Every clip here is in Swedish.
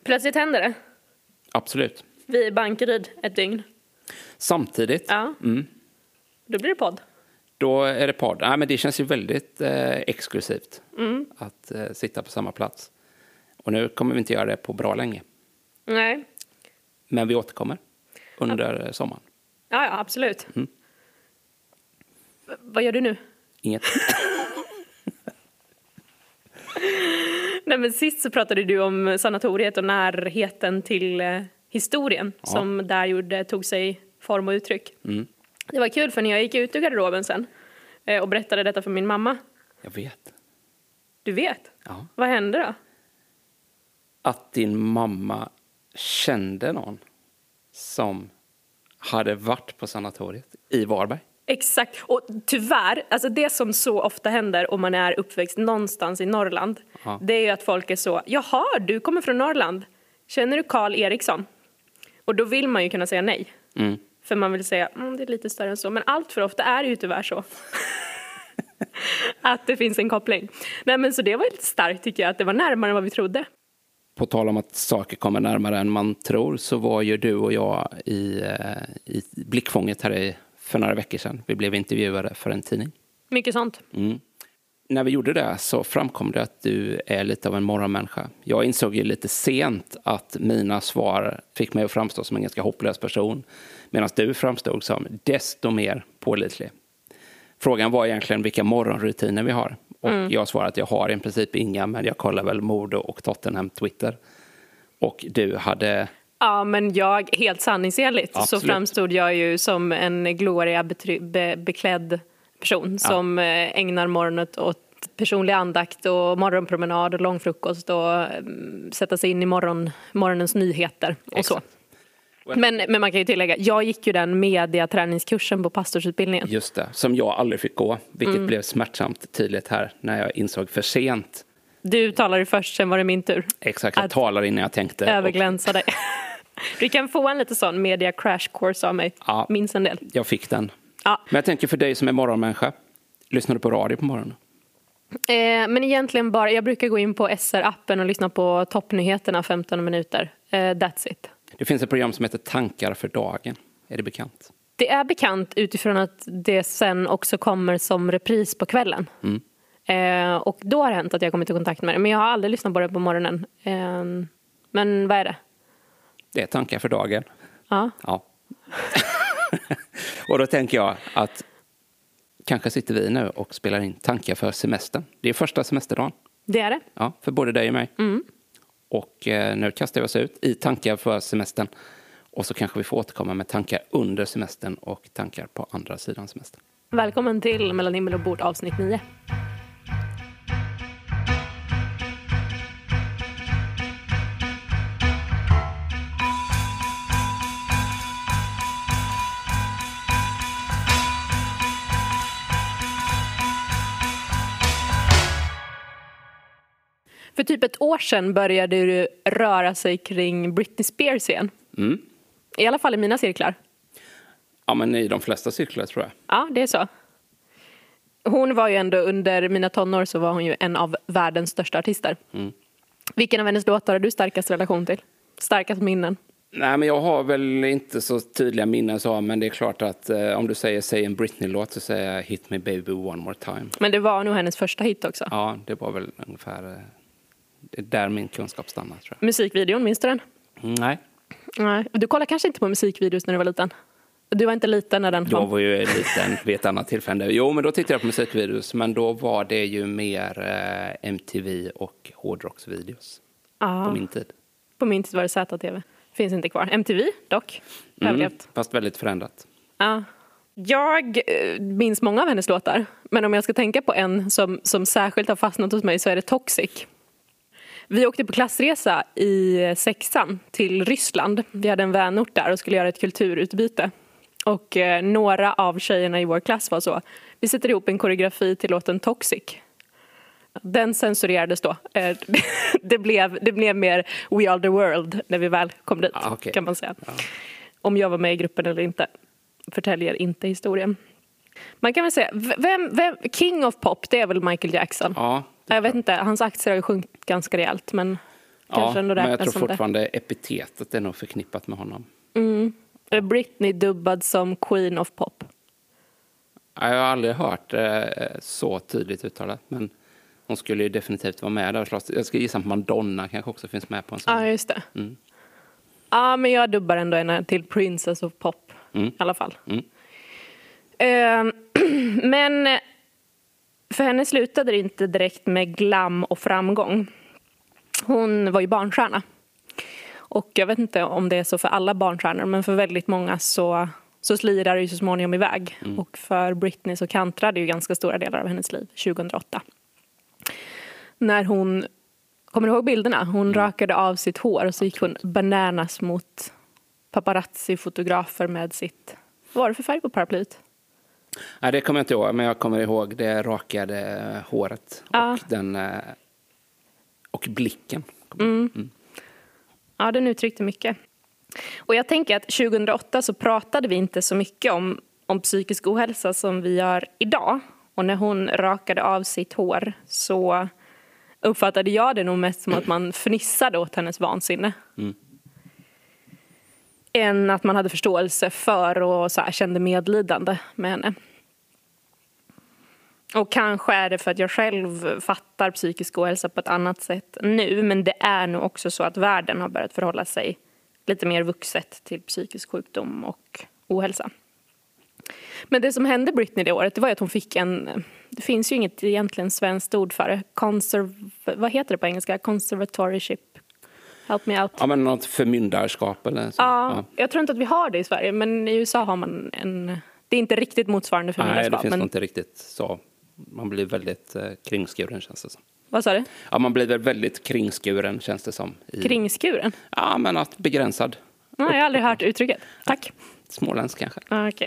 Plötsligt händer det. Absolut. Vi är i Bankeryd ett dygn. Samtidigt. Ja. Då blir det podd. Då är det podd. Nej, men det känns ju väldigt exklusivt att sitta på samma plats. Och nu kommer vi inte göra det på bra länge. Nej. Men vi återkommer under sommaren. Ja, absolut. Vad gör du nu? Inget. Nej, men sist så pratade du om sanatoriet och närheten till historien som där tog sig form och uttryck. Det var kul för när jag gick ut ur garderoben sen och berättade detta för min mamma. Jag vet. Du vet? Ja. Vad hände då? Att din mamma kände någon som hade varit på sanatoriet i Varberg. Exakt, och tyvärr, alltså det som så ofta händer om man är uppväxt någonstans i Norrland, det är ju att folk är så, jaha, du kommer från Norrland, känner du Karl Eriksson? Och då vill man ju kunna säga nej, för man vill säga, det är lite större än så, men allt för ofta är det ju tyvärr så. Att det finns en koppling. Nej, men så det var lite starkt tycker jag, att det var närmare än vad vi trodde. På tal om att saker kommer närmare än man tror, så var ju du och jag i blickfånget här för några veckor sedan. Vi blev intervjuade för en tidning. Mycket sånt. När vi gjorde det så framkom det att du är lite av en morgonmänniska. Jag insåg ju lite sent att mina svar fick mig att framstå som en ganska hopplös person, medan du framstod som desto mer pålitlig. Frågan var egentligen vilka morgonrutiner vi har. Och jag svarade att jag har i princip inga, men jag kollar väl Modo och Tottenham Twitter. Och du hade... Ja, men jag, helt sanningsenligt, Absolut. så framstod jag ju som en gloria beklädd person som ägnar morgonet åt personlig andakt och morgonpromenad och lång frukost och sätta sig in i morgonens nyheter och så. Men man kan ju tillägga, jag gick ju den mediaträningskursen på pastorsutbildningen. Just det, som jag aldrig fick gå, vilket blev smärtsamt tydligt här när jag insåg för sent. Du talade först, sen var det min tur. Exakt, jag talade innan jag tänkte. Överglänsa dig. Du kan få en lite sån media crash course av mig. Ja, minns en del. Jag fick den. Ja. Men jag tänker för dig som är morgonmänniska, lyssnar du på radio på morgonen? Men egentligen bara, jag brukar gå in på SR-appen och lyssna på toppnyheterna 15 minuter. That's it. Det finns ett program som heter Tankar för dagen. Är det bekant? Det är bekant utifrån att det sen också kommer som repris på kvällen. Och då har det hänt att jag kommit i kontakt med det. Men jag har aldrig lyssnat på det på morgonen. Men vad är det? Det är Tankar för dagen. Ja. Och då tänker jag att kanske sitter vi nu och spelar in tankar för semestern. Det är första semesterdagen. Det är det. Ja, för både dig och mig. Och nu kastar vi oss ut i tankar för semestern. Och så kanske vi får återkomma med tankar under semestern och tankar på andra sidan semestern. Välkommen till Mellan himmel och bord avsnitt 9. För typ ett år sedan började du röra sig kring Britney Spears igen. I alla fall i mina cirklar. Ja, men i de flesta cirklar tror jag. Ja, det är så. Hon var ju ändå under mina tonår så var hon ju en av världens största artister. Vilken av hennes låtar har du starkast relation till? Starkast minnen? Nej, men jag har väl inte så tydliga minnen så, men det är klart att om du säger en Britney-låt så säger jag Hit Me Baby One More Time. Men det var nog hennes första hit också. Ja, det var väl ungefär det är där min kunskap stannar tror jag. Musikvideon, minns du den? Nej. Du kollade kanske inte på musikvideos när du var liten? Du var inte liten när den kom? Jag var ju liten vid ett annat tillfälle. Jo, men då tittade jag på musikvideos. Men då var det ju mer MTV och hårdrocksvideos. På min tid. På min tid var det ZTV. Finns inte kvar. MTV dock. Fast väldigt förändrat. Ja. Jag minns många av hennes låtar. Men om jag ska tänka på en som särskilt har fastnat hos mig så är det Toxic. Vi åkte på klassresa i 6:an till Ryssland. Vi hade en vänort där och skulle göra ett kulturutbyte. Och några av tjejerna i vår klass var så. Vi sätter ihop en koreografi till låten Toxic. Den censurerades då. Det blev mer We Are The World när vi väl kom dit, kan man säga. Ja. Om jag var med i gruppen eller inte förtäljer inte historien. Man kan väl säga, vem King of Pop, det är väl Michael Jackson. Ja. Jag vet inte, hans aktier har ju sjunkit ganska rejält, men... kanske ändå men jag räknas tror som det. fortfarande epitetet är nog förknippat med honom. Britney dubbad som Queen of Pop. Jag har aldrig hört så tydligt uttalat, men hon skulle ju definitivt vara med där och slåss. Jag ska gissa att Madonna kanske också finns med på en sån. Ja, just det. Ja, men jag dubbar ändå henne till Princess of Pop i alla fall. Men för henne slutade det inte direkt med glam och framgång. Hon var ju barnstjärna. Och jag vet inte om det är så för alla barnstjärnor, men för väldigt många så slirar det ju så småningom iväg. Och för Britney så kantrade ju ganska stora delar av hennes liv 2008. När hon, kommer du ihåg bilderna? Hon rakade av sitt hår och så gick hon bananas mot paparazzi-fotografer med sitt... Vad var det för färg på paraplyet? Nej, det kommer jag inte ihåg, men jag kommer ihåg det rakade håret och blicken. Ja, den uttryckte mycket. Och jag tänker att 2008 så pratade vi inte så mycket om psykisk ohälsa som vi gör idag. Och när hon rakade av sitt hår så uppfattade jag det nog mest som att man fnissade åt hennes vansinne. Än att man hade förståelse för och så här, kände medlidande med henne. Och kanske är det för att jag själv fattar psykisk ohälsa på ett annat sätt nu. Men det är nog också så att världen har börjat förhålla sig lite mer vuxet till psykisk sjukdom och ohälsa. Men det som hände Britney det året, det var att hon fick det finns ju inget egentligen svenskt ord för det. Vad heter det på engelska? Conservatorship. Help me out. Ja, men något förmyndarskap eller så. Ja, jag tror inte att vi har det i Sverige, men i USA har man det är inte riktigt motsvarande förmyndarskap. Nej, det finns inte riktigt så. Man blir väldigt kringskuren, känns det som. Vad sa du? Ja, man blir väl väldigt kringskuren, känns det som. Kringskuren? Ja, men att begränsad. Nej, jag har aldrig hört uttrycket. Tack. Småländsk kanske. Okej.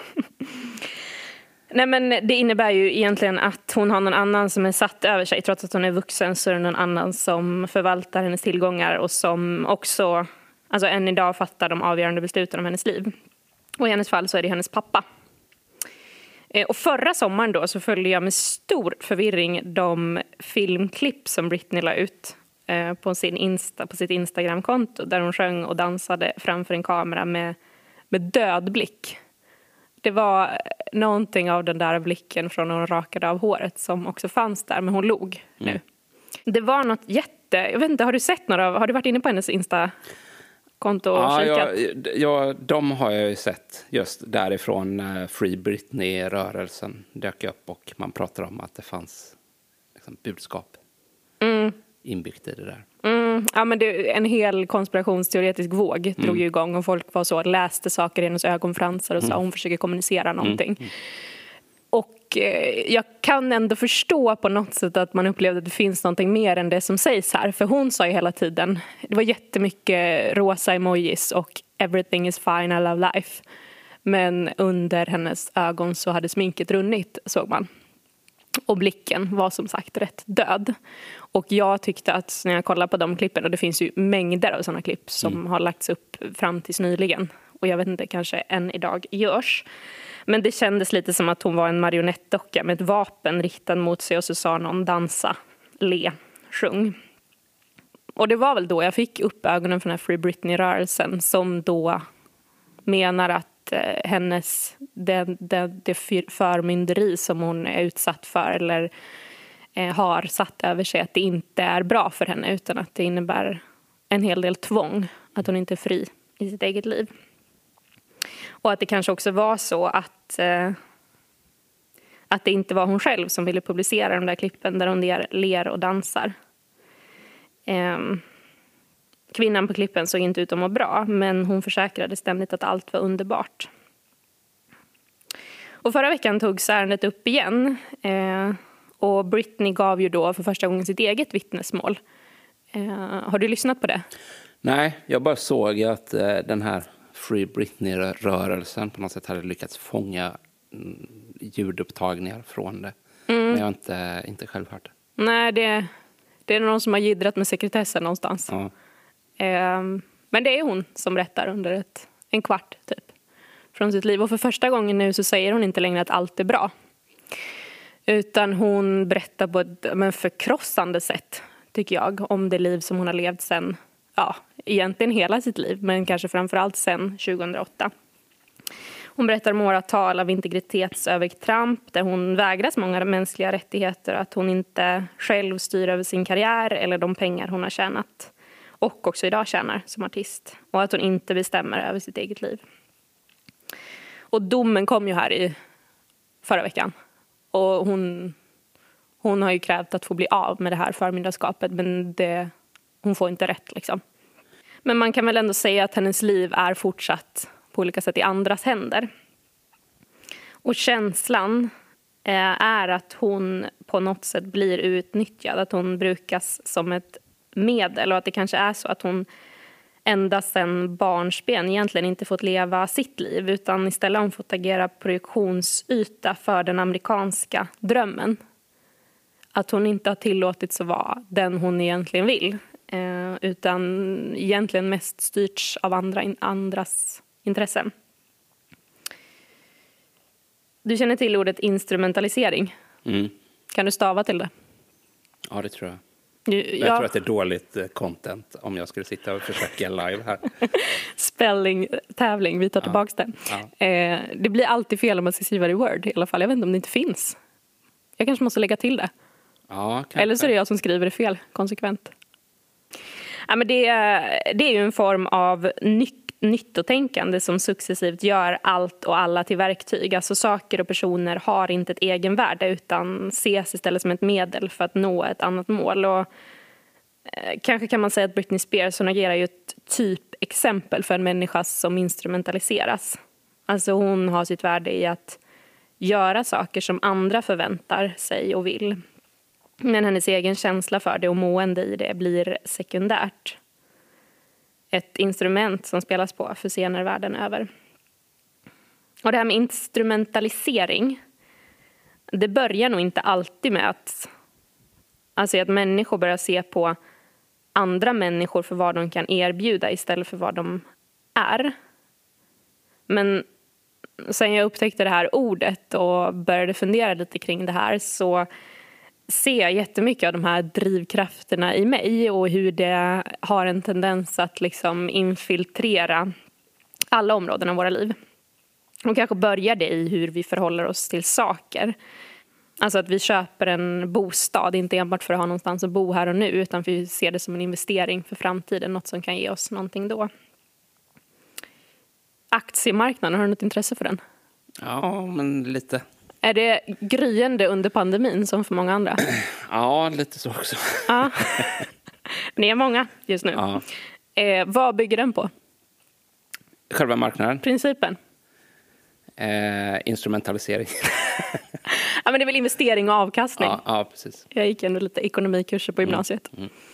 Nej, men det innebär ju egentligen att hon har någon annan som är satt över sig. Trots att hon är vuxen så är det någon annan som förvaltar hennes tillgångar och som också, alltså än idag, fattar de avgörande besluten om hennes liv. Och i hennes fall så är det hennes pappa. Och förra sommaren då så följde jag med stor förvirring de filmklipp som Britney la ut på sitt Instagram-konto, där hon sjöng och dansade framför en kamera med död blick. Det var någonting av den där blicken från när hon rakade av håret som också fanns där, men hon log nu. Det var något jag vet inte, har du sett har du varit inne på hennes Insta-konto och kikat? Ja, de har jag ju sett just därifrån Free Britney-rörelsen dök upp och man pratar om att det fanns liksom budskap inbyggt i det där. Ja, men en hel konspirationsteoretisk våg drog ju igång och folk var så, läste saker i hennes ögonfransar och sa hon försöker kommunicera någonting. Och jag kan ändå förstå på något sätt att man upplevde att det finns någonting mer än det som sägs här. För hon sa ju hela tiden, det var jättemycket rosa emojis och everything is fine, I love life. Men under hennes ögon så hade sminket runnit, såg man. Och blicken var som sagt rätt död. Och jag tyckte att när jag kollade på de klippen, och det finns ju mängder av sådana klipp som har lagts upp fram tills nyligen. Och jag vet inte, kanske än idag görs. Men det kändes lite som att hon var en marionettdocka med ett vapen riktad mot sig och så sa någon dansa, le, sjung. Och det var väl då jag fick upp ögonen för den här Free Britney-rörelsen som då menar att det förmynderi som hon är utsatt för eller har satt över sig, att det inte är bra för henne utan att det innebär en hel del tvång, att hon inte är fri i sitt eget liv. Och att det kanske också var så att det inte var hon själv som ville publicera de där klippen där hon ler och dansar. Kvinnan på klippen såg inte ut att må bra, men hon försäkrade ständigt att allt var underbart. Och förra veckan togs ärendet upp igen. Och Britney gav ju då för första gången sitt eget vittnesmål. Har du lyssnat på det? Nej, jag bara såg att den här Free Britney-rörelsen på något sätt hade lyckats fånga ljudupptagningar från det. Men jag har inte själv hört det. Nej, det är någon som har jiddrat med sekretessen någonstans. Ja. Men det är hon som berättar under en kvart typ från sitt liv. Och för första gången nu så säger hon inte längre att allt är bra. Utan hon berättar på ett förkrossande sätt, tycker jag, om det liv som hon har levt sen, ja, egentligen hela sitt liv, men kanske framförallt sen 2008. Hon berättar om åratal av integritetsövertramp där hon vägras många mänskliga rättigheter, att hon inte själv styr över sin karriär eller de pengar hon har tjänat och också idag tjänar som artist, och att hon inte bestämmer över sitt eget liv. Och domen kom ju här i förra veckan, och hon har ju krävt att få bli av med det här förmyndarskapet, men hon får inte rätt liksom. Men man kan väl ändå säga att hennes liv är fortsatt på olika sätt i andras händer. Och känslan är att hon på något sätt blir utnyttjad, att hon brukas som ett medel, och att det kanske är så att hon ända sedan barnsben egentligen inte fått leva sitt liv, utan istället har hon fått agera projektionsyta för den amerikanska drömmen. Att hon inte har tillåtits att vara den hon egentligen vill, utan egentligen mest styrts av andras intressen. Du känner till ordet instrumentalisering. Mm. Kan du stava till det? Ja, det tror jag. Jag tror att det är dåligt content om jag skulle sitta och försöka live här. Spelling-tävling, vi tar tillbaka det. Ja. Det blir alltid fel om man ska skriva det i Word i alla fall. Jag vet inte om det inte finns. Jag kanske måste lägga till det. Ja, kanske. Eller så är det jag som skriver det fel, konsekvent. Ja, men det är ju en form av nyttotänkande som successivt gör allt och alla till verktyg. Alltså saker och personer har inte ett egenvärde utan ses istället som ett medel för att nå ett annat mål. Och kanske kan man säga att Britney Spears, hon agerar ju ett typexempel för en människa som instrumentaliseras. Alltså hon har sitt värde i att göra saker som andra förväntar sig och vill. Men hennes egen känsla för det och mående i det blir sekundärt. Ett instrument som spelas på för scener världen över. Och det här med instrumentalisering, det börjar nog inte alltid med att människor börjar se på andra människor för vad de kan erbjuda istället för vad de är. Men sen jag upptäckte det här ordet och började fundera lite kring det här, så ser jag jättemycket av de här drivkrafterna i mig och hur det har en tendens att liksom infiltrera alla områden av våra liv. Och kanske börjar det i hur vi förhåller oss till saker. Alltså att vi köper en bostad, inte enbart för att ha någonstans att bo här och nu, utan för att vi ser det som en investering för framtiden, något som kan ge oss någonting då. Aktiemarknaden, har du något intresse för den? Ja, men lite. Är det gryende under pandemin som för många andra? Ja, lite så också. Ja. Ni är många just nu. Ja. Vad bygger den på? Själva marknaden? Principen? Instrumentalisering. Ja, men det är väl investering och avkastning. Ja, precis. Jag gick ändå lite ekonomikurser på gymnasiet.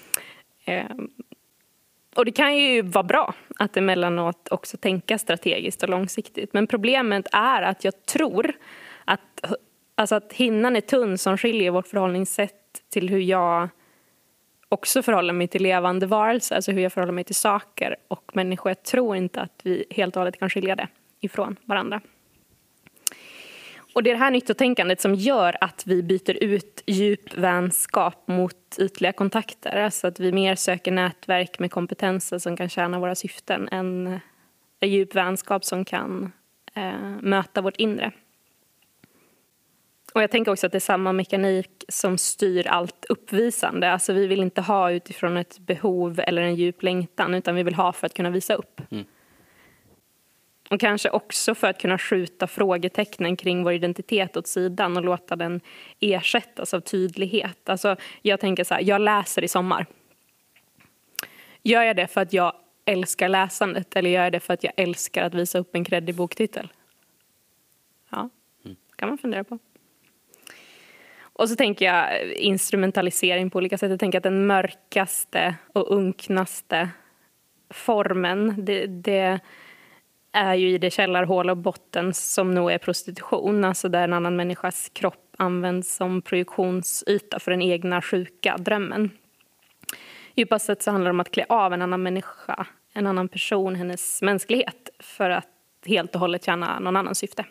Och det kan ju vara bra att emellanåt också tänka strategiskt och långsiktigt. Men problemet är att jag tror att hinnan är tunn som skiljer vårt förhållningssätt till hur jag också förhåller mig till levande varelser. Alltså hur jag förhåller mig till saker och människor. Jag tror inte att vi helt och hållet kan skilja det ifrån varandra. Och det är det här nyttotänkandet som gör att vi byter ut djup vänskap mot ytliga kontakter. Alltså att vi mer söker nätverk med kompetenser som kan tjäna våra syften än en djup vänskap som kan möta vårt inre. Och jag tänker också att det är samma mekanik som styr allt uppvisande. Alltså vi vill inte ha utifrån ett behov eller en djup längtan, utan vi vill ha för att kunna visa upp. Och kanske också för att kunna skjuta frågetecknen kring vår identitet åt sidan och låta den ersättas av tydlighet. Alltså jag tänker så här, jag läser i sommar. Gör jag det för att jag älskar läsandet eller gör jag det för att jag älskar att visa upp en kreddig boktitel? Ja, kan man fundera på. Och så tänker jag instrumentalisering på olika sätt. Jag tänker att den mörkaste och unknaste formen, det är ju i det källarhål och botten som nog är prostitution. Alltså där en annan människas kropp används som projektionsyta för den egna sjuka drömmen. Djupast sett så handlar det om att klä av en annan människa, en annan person, hennes mänsklighet för att helt och hållet tjäna någon annan syfte.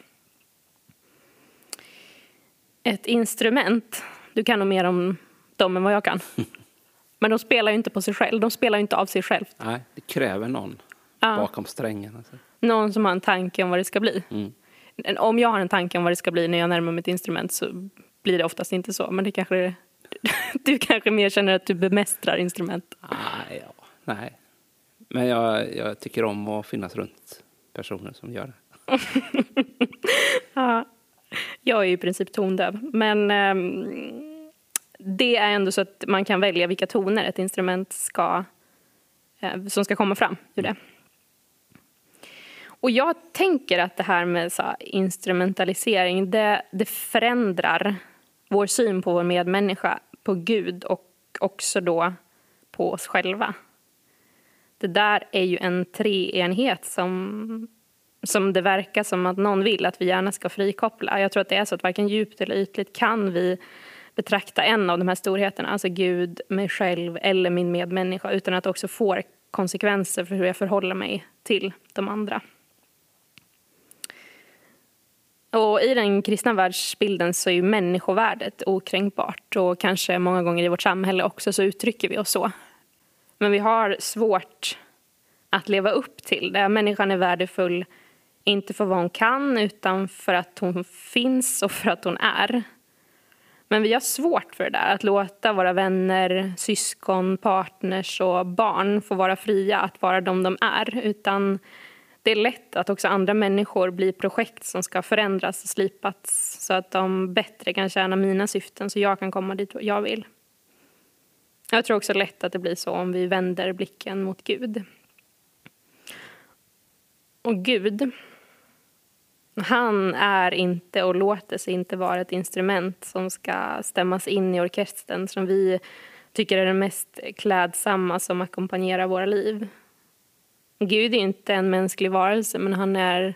Ett instrument, du kan nog mer om dem än vad jag kan. Men de spelar ju inte på sig själv. De spelar ju inte av sig själv. Nej, det kräver någon bakom strängen. Alltså. Någon som har en tanke om vad det ska bli. Om jag har en tanke om vad det ska bli när jag närmar mig ett instrument så blir det oftast inte så. Men det kanske du kanske mer känner att du bemästrar instrument. Nej. Men jag tycker om att finnas runt personer som gör det. Ja, jag är ju i princip tondöv. Men det är ändå så att man kan välja vilka toner ett instrument som ska komma fram ur det. Och jag tänker att det här med instrumentalisering, det förändrar vår syn på vår medmänniska, på Gud och också då på oss själva. Det där är ju en treenighet som det verkar som att någon vill att vi gärna ska frikoppla. Jag tror att det är så att varken djupt eller ytligt kan vi betrakta en av de här storheterna, alltså Gud, mig själv eller min medmänniska, utan att det också får konsekvenser för hur jag förhåller mig till de andra. Och i den kristna världsbilden så är ju människovärdet okränkbart, och kanske många gånger i vårt samhälle också så uttrycker vi oss så. Men vi har svårt att leva upp till det. Människan är värdefull inte för vad hon kan utan för att hon finns och för att hon är. Men vi har svårt för det där, att låta våra vänner, syskon, partners och barn få vara fria att vara de är. Utan det är lätt att också andra människor blir projekt som ska förändras och slipas så att de bättre kan tjäna mina syften så jag kan komma dit jag vill. Jag tror också lätt att det blir så om vi vänder blicken mot Gud. Och Gud, han är inte och låter sig inte vara ett instrument som ska stämmas in i orkestern som vi tycker är det mest klädsamma som ackompanjerar våra liv. Gud är inte en mänsklig varelse, men han är,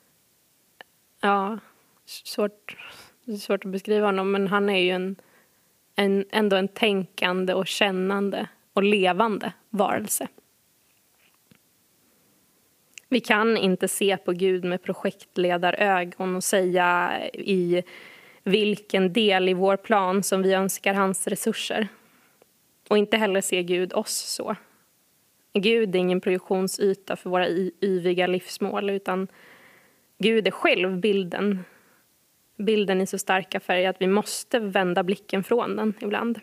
svårt att beskriva honom, men han är ju ändå en tänkande och kännande och levande varelse. Vi kan inte se på Gud med projektledarögon och säga i vilken del i vår plan som vi önskar hans resurser. Och inte heller se Gud oss så. Gud är ingen projektionsyta för våra yviga livsmål, utan Gud är själv bilden. Bilden i så starka färger att vi måste vända blicken från den ibland.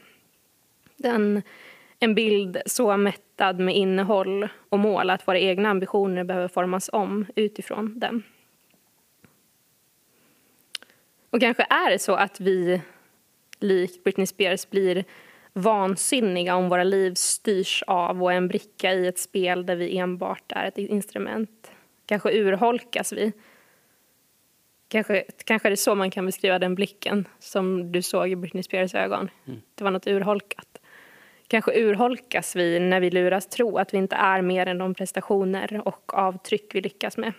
En bild så mättad med innehåll och mål att våra egna ambitioner behöver formas om utifrån den. Och kanske är det så att vi, likt Britney Spears, blir vansinniga om våra liv styrs av och är en bricka i ett spel där vi enbart är ett instrument. Kanske urholkas vi. Kanske är det så man kan beskriva den blicken som du såg i Britney Spears ögon. Det var något urholkat. Kanske urholkas vi när vi luras tro att vi inte är mer än de prestationer och avtryck vi lyckas med.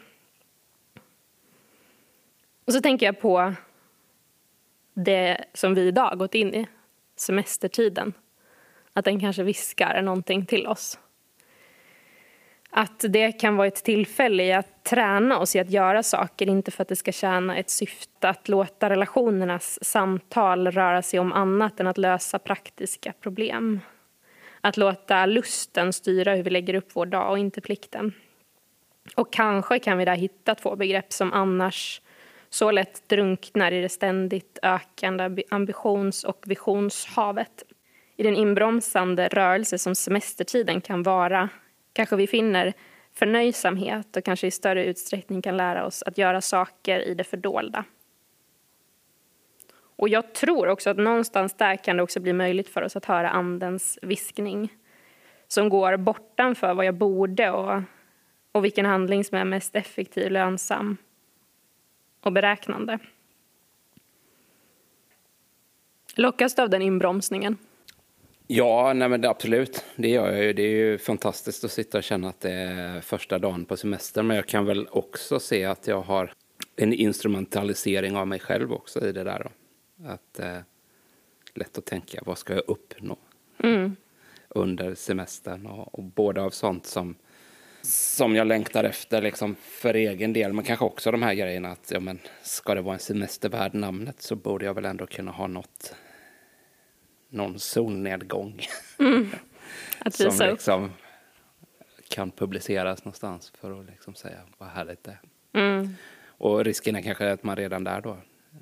Och så tänker jag på det som vi idag gått in i, semestertiden. Att den kanske viskar någonting till oss. Att det kan vara ett tillfälle i att träna oss i att göra saker, inte för att det ska tjäna ett syfte. Att låta relationernas samtal röra sig om annat än att lösa praktiska problem. Att låta lusten styra hur vi lägger upp vår dag och inte plikten. Och kanske kan vi där hitta två begrepp som annars så lätt drunknar i det ständigt ökande ambitions- och visionshavet. I den inbromsande rörelse som semestertiden kan vara kanske vi finner förnöjsamhet och kanske i större utsträckning kan lära oss att göra saker i det fördolda. Och jag tror också att någonstans där kan det också bli möjligt för oss att höra andens viskning som går bortanför vad jag borde och vilken handling som är mest effektiv, lönsam och beräknande. Lockas du av den inbromsningen? Ja, nej men absolut. Det gör jag ju. Det är ju fantastiskt att sitta och känna att det är första dagen på semestern. Men jag kan väl också se att jag har en instrumentalisering av mig själv också i det där. Då. Att lätt att tänka, vad ska jag uppnå under semestern? Och både av sånt som jag längtar efter liksom för egen del. Men kanske också de här grejerna att ska det vara en semester värd namnet så borde jag väl ändå kunna ha någon solnedgång. Att som visa upp. liksom kan publiceras någonstans för att liksom säga vad härligt det är. Och risken är kanske att man redan där då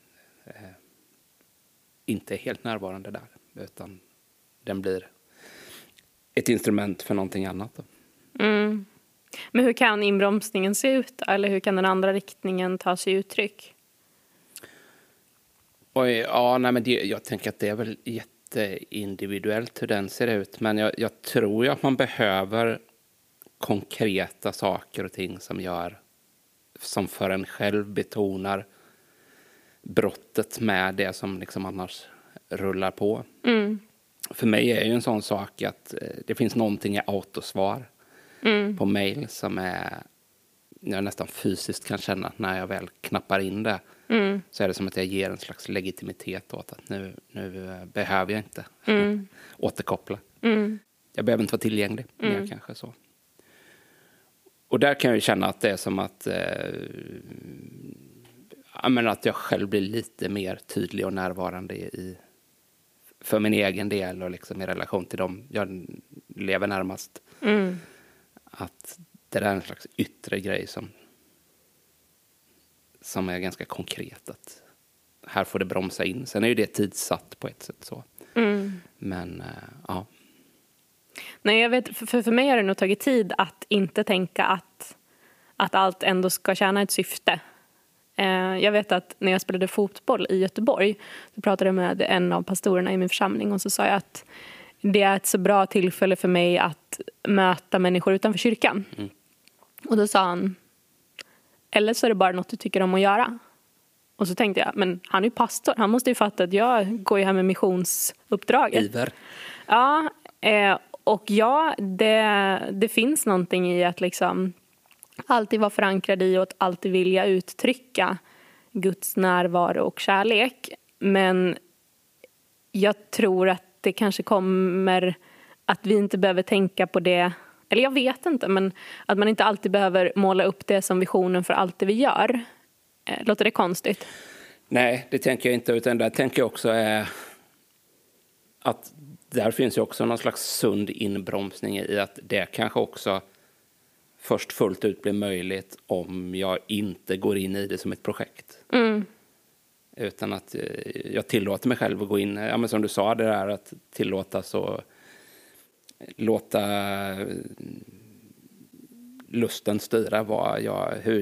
inte är helt närvarande där, utan den blir ett instrument för någonting annat då. Men hur kan inbromsningen se ut? Eller hur kan den andra riktningen ta sig uttryck? Jag tänker att det är väl jätteindividuellt hur den ser ut. Men jag tror ju att man behöver konkreta saker och ting som för en själv betonar brottet med det som liksom annars rullar på. För mig är ju en sån sak att det finns någonting i autosvar på mejl som jag nästan fysiskt kan känna när jag väl knappar in det. Så är det som att jag ger en slags legitimitet åt att nu behöver jag inte återkoppla. Jag behöver inte vara tillgänglig mer kanske så. Och där kan jag ju känna att det är som att att jag själv blir lite mer tydlig och närvarande för min egen del och liksom i relation till dem jag lever närmast. Att det är en slags yttre grej som är ganska konkret. Att här får det bromsa in. Sen är ju det tidssatt på ett sätt så. Men ja. Nej, jag vet, för mig har det nog tagit tid att inte tänka att allt ändå ska tjäna ett syfte. Jag vet att när jag spelade fotboll i Göteborg så pratade jag med en av pastorerna i min församling och så sa jag att det är ett så bra tillfälle för mig att möta människor utanför kyrkan. Och då sa han, eller så är det bara något du tycker om att göra. Och så tänkte jag, men han är ju pastor. Han måste ju fatta att jag går ju här med missionsuppdraget. Iver. Ja, och ja, det finns någonting i att liksom alltid vara förankrad i och att alltid vilja uttrycka Guds närvaro och kärlek. Men jag tror att det kanske kommer att vi inte behöver tänka på det. Eller jag vet inte, men att man inte alltid behöver måla upp det som visionen för allt det vi gör. Låter det konstigt? Nej, det tänker jag inte. Utan där tänker jag också att där finns ju också någon slags sund inbromsning i att det kanske också först fullt ut blir möjligt om jag inte går in i det som ett projekt. Utan att jag tillåter mig själv att gå in, men som du sa det där att tillåta så låta lusten styra hur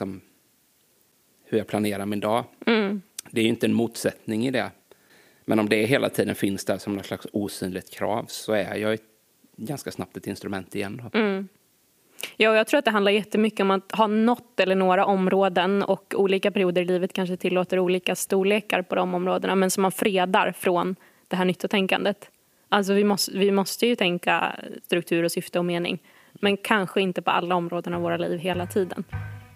jag planerar min dag. Det är ju inte en motsättning i det. Men om det hela tiden finns där som någon slags osynligt krav så är jag ganska snabbt ett instrument igen. Ja, jag tror att det handlar jättemycket om att ha något eller några områden och olika perioder i livet kanske tillåter olika storlekar på de områdena, men som man fredar från det här nyttotänkandet. Alltså vi måste ju tänka struktur och syfte och mening, men kanske inte på alla områden av våra liv hela tiden.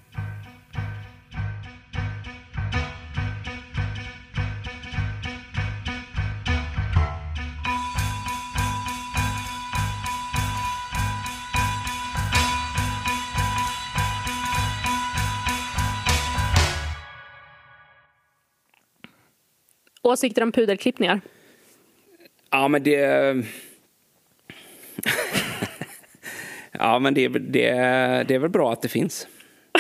Åsikter om pudelklippningar? Ja, men det... ja, men det är väl bra att det finns.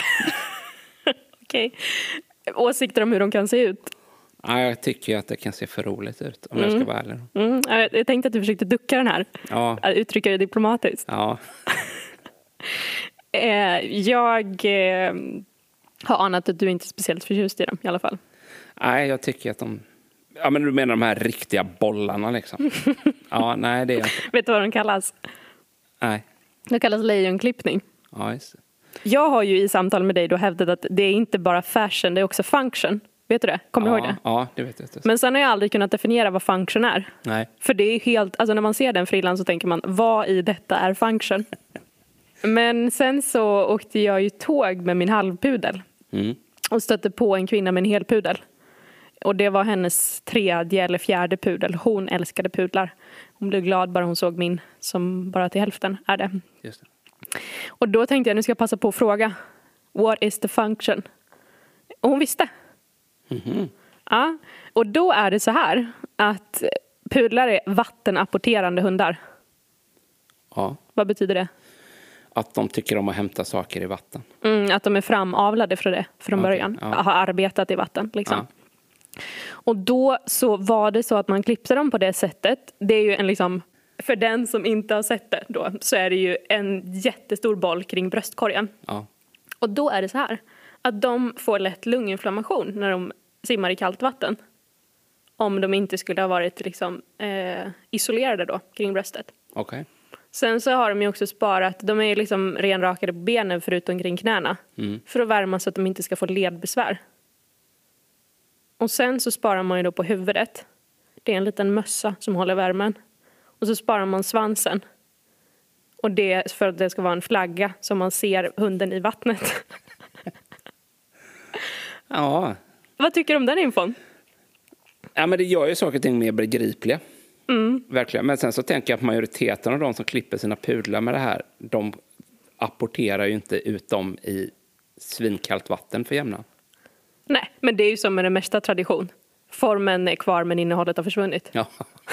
Okej. Åsikter om hur de kan se ut? Ja, jag tycker att det kan se för roligt ut, om jag ska vara ärlig. Jag tänkte att du försökte ducka den här. Ja. Att uttrycka det diplomatiskt. Ja. Jag har anat att du inte är speciellt förtjust i dem i alla fall. Nej, jag tycker att de... Ja, men du menar de här riktiga bollarna liksom. Ja, nej, det är inte. Vet du vad de kallas? Nej. De kallas lejonklippning. Ja, just det. Jag har ju i samtal med dig då hävdat att det är inte bara fashion, det är också function. Vet du det? Kommer du ihåg det? Ja, det vet jag. Men sen har jag aldrig kunnat definiera vad function är. Nej. För det är helt, alltså när man ser den frillan så tänker man, vad i detta är function? Men sen så åkte jag ju tåg med min halvpudel. Och stötte på en kvinna med en helpudel. Och det var hennes 3:e eller 4:e pudel. Hon älskade pudlar. Hon blev glad bara hon såg min som bara till hälften är det. Just det. Och då tänkte jag, nu ska jag passa på att fråga. What is the function? Och hon visste. Ja, och då är det så här att Pudlar är vattenapporterande hundar. Ja. Vad betyder det? Att de tycker om att hämta saker i vatten. Att de är framavlade för det från början. Ja. Har arbetat i vatten liksom. Ja. Och då så var det så att man klippte dem på det sättet. Det är ju en liksom, för den som inte har sett det då, så är det ju en jättestor boll kring bröstkorgen. Ja. Och då är det så här att de får lätt lunginflammation när de simmar i kallt vatten. Om de inte skulle ha varit liksom, isolerade då kring bröstet. Okej. Sen så har de ju också sparat, de är ju liksom renrakade på benen förutom kring knäna. För att värma så att de inte ska få ledbesvär. Och sen så sparar man ju då på huvudet. Det är en liten mössa som håller värmen. Och så sparar man svansen. Och det är för att det ska vara en flagga som man ser hunden i vattnet. Ja. Vad tycker du om den infon? Ja, men det gör ju saker och ting mer begripliga. Verkligen. Men sen så tänker jag att majoriteten av de som klipper sina pudlar med det här, de apporterar ju inte ut dem i svinkallt vatten för jämna. Nej, men det är ju som med den mesta tradition. Formen är kvar men innehållet har försvunnit. Ja.